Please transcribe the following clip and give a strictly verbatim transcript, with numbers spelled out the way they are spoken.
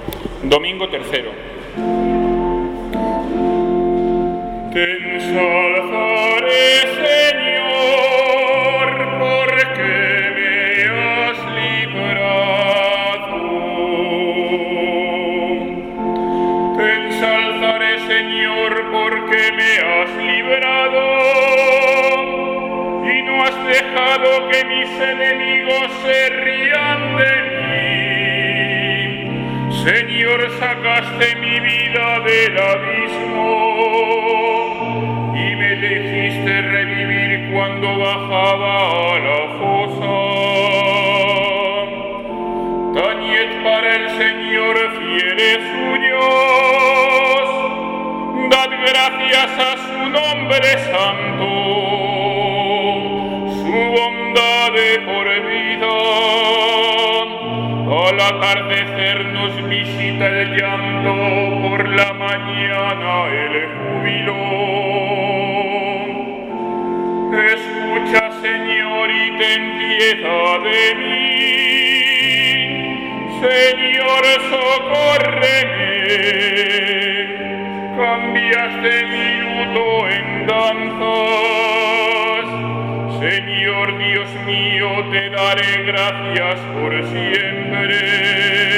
Domingo tercero. Te ensalzaré, Señor, porque me has librado. Te ensalzaré, Señor, porque me has librado y no has dejado que mis enemigos se rían de mí. Señor, sacaste mi vida del abismo y me dijiste revivir cuando bajaba a la fosa. Tañed para el Señor, fieles suyos, dad gracias a su nombre santo, su bondad de por vida. Al atardecer nos visita el llanto, por la mañana el júbilo. Escucha, Señor, y ten piedad de mí. Señor, socórreme. Cambiaste mi luto en danzas. Señor Dios mío, te daré gracias por siempre.